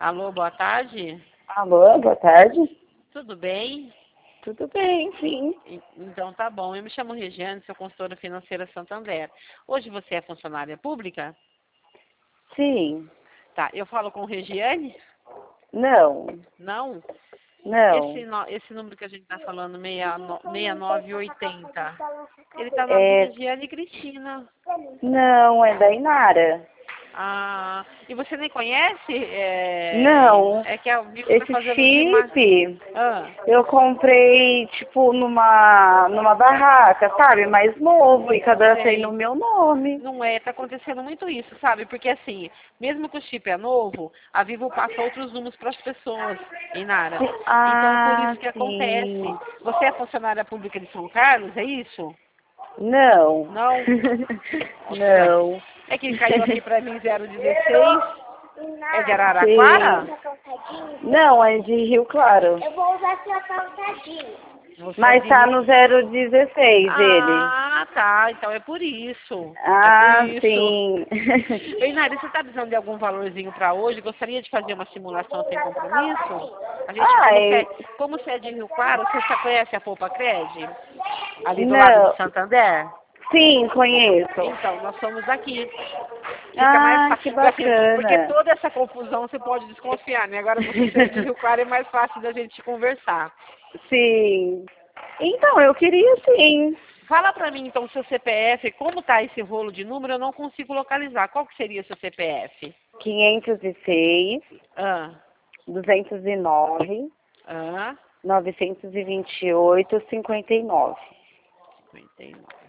Alô, boa tarde. Alô, boa tarde. Tudo bem? Tudo bem, sim. Então tá bom. Eu me chamo Regiane, sou consultora financeira Santander. Hoje você é funcionária pública? Sim. Tá, eu falo com Regiane? Não. Não? Não. Esse número que a gente está falando, 6980, ele está na de É, Regiane Cristina. não, é da Inara. Ah, e você nem conhece? Não. É que eu vi que você está Esse fazendo de uma... chip Ah, eu comprei, tipo, numa barraca, sabe? Mais novo e cadastrei no sei. meu nome. Não é, tá acontecendo muito isso, sabe? Porque assim, mesmo que o chip é novo, a Vivo passa outros números para as pessoas, Inara. Então, por isso Ah, que acontece. sim. Você é funcionária pública de São Carlos, é isso? Não. Não? Ué, Não. é que caiu aqui para mim 016. É de Araraquara? Sim. Não, é de Rio Claro. Eu vou usar sua calçadinha. Você é Mas de tá Rio. no 016 ele. Ah, tá. Então é por isso. É por Ah, isso. sim. Ei, Nari, você está precisando de algum valorzinho para hoje? Gostaria de fazer uma simulação sem compromisso? A gente, Ai, como você é de Rio Claro, você já conhece a Poupa Cred? Ali do lado do não. Santander? Sim, conheço. Então, nós somos daqui. Fica mais Ah, que fácil, assim, porque bacana. toda essa confusão você pode desconfiar, né? Agora você sendo de Rio Claro é mais fácil da gente conversar. Sim. Então, eu queria sim. Fala para mim, então, o seu CPF, como tá esse rolo de número, eu não consigo localizar. Qual que seria o seu CPF? 506, Ah, 209, ah, 928, 59. 59.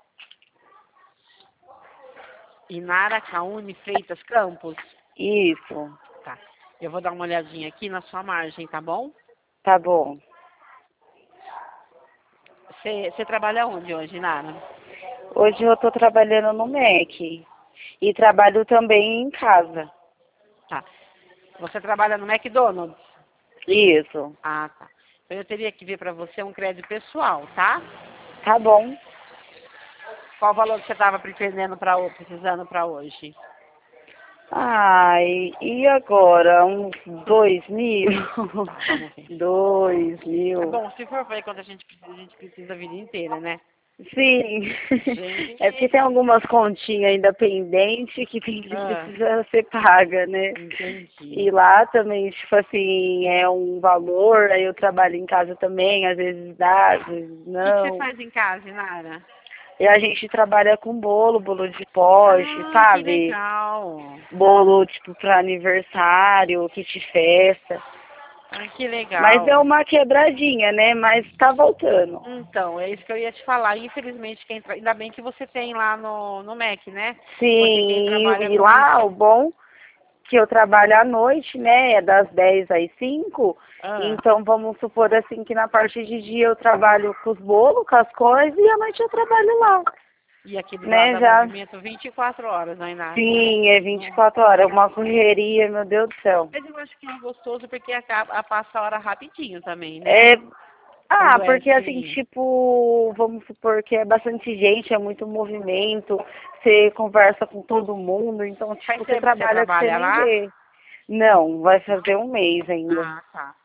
Inara Caune Freitas Campos? Isso. Tá. Eu vou dar uma olhadinha aqui na sua margem, tá bom? Tá bom. Você trabalha onde hoje, Inara? Hoje eu tô trabalhando no MEC. E trabalho também em casa. Tá. Você trabalha no McDonald's? Isso. Ah, tá. Então eu teria que ver para você um crédito pessoal, tá? Tá bom. Qual o valor que você estava precisando para hoje? Ai, e agora? Uns 2.000? Tá, vamos ver. 2.000. Bom, se for ver quanto a gente precisa a vida inteira, né? Sim. É porque Gente, tem algumas continhas ainda pendentes que ah, precisa ser paga, né? entendi. E lá também, tipo assim, é um valor, aí eu trabalho em casa também, às vezes dá, às vezes O que você não. faz em casa, Inara? E a gente trabalha com bolo de pote, Ah, que sabe? legal. Bolo, tipo, pra aniversário, kit festa. Ah, que Mas legal. deu uma quebradinha, né? Mas tá voltando. Então, é isso que eu ia te falar. Infelizmente, ainda bem que você tem lá no MEC, né? Porque quem Sim, trabalha e com lá isso. o bom que eu trabalho à noite, né? É das 10 às 5. Ah, Então vamos supor assim que na parte de dia eu trabalho com os bolos, com as coisas, e à noite eu trabalho lá. e aquele lá Né? dá Já movimento 24 horas, não é nada? sim, é 24 horas, uma correria, meu Deus do céu. Mas eu acho que é gostoso porque passa a hora rapidinho também, né? É, Quando é porque assim, assim. tipo, vamos supor que é bastante gente, é muito movimento, você conversa com todo mundo, então, Faz tipo, você tempo que você trabalha que você trabalha nem lá? vê. Não, vai fazer um mês ainda. Ah, tá.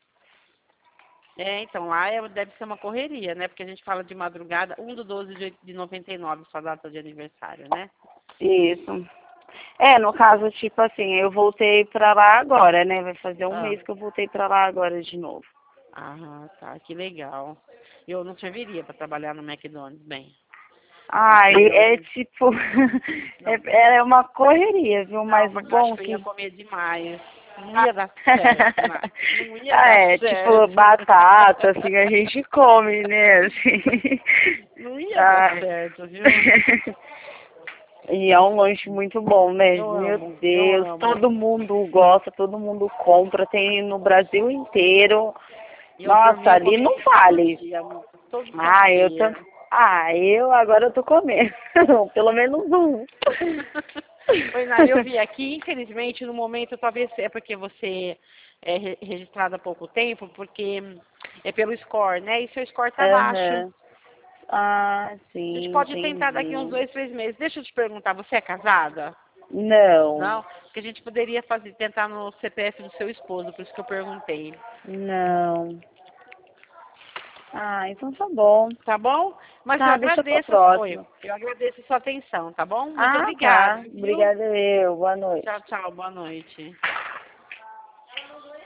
É, então lá deve ser uma correria, né? Porque a gente fala de madrugada, 1/12 de 99, sua data de aniversário, né? Isso. É, no caso, tipo assim, eu voltei pra lá agora, né? Vai fazer um Ah, mês que eu voltei pra lá agora de novo. ah, tá, que legal. Eu não serviria para trabalhar no McDonald's, bem, porque Ai, eu é tipo, não, é uma correria, viu? não, Mas o porque eu acho bom que eu ia que comer demais. Não ia dar certo, né? Não ia ah, dar é, tipo, certo. batata, assim, a gente come, né, assim. Não ia dar Ai. certo, viu? E é um lanche muito bom, né? Meu Eu Deus, amo. todo mundo gosta, todo mundo compra, tem no Brasil inteiro. E eu por mim Nossa, eu ali comeria não todo fale. dia, todo santo Ah, eu tô... dia. eu agora eu tô comendo. Pelo menos um. Oi, Nara, eu vi aqui, infelizmente, no momento, talvez é porque você é registrada há pouco tempo, porque é pelo score, né? E seu score tá baixo. Aham. Ah, A gente sim, pode tentar daqui uns entendi. 2, 3 meses. Deixa eu te perguntar, você é casada? Não. Não? Porque a gente poderia tentar no CPF do seu esposo, por isso que eu perguntei. Não. Ah, então tá bom. Tá bom? Mas Tá, eu deixa pra agradeço, próxima. eu agradeço a sua atenção, tá bom? Muito Ah, obrigada. tá. Viu? Obrigada eu. Boa noite. Tchau, tchau. Boa noite.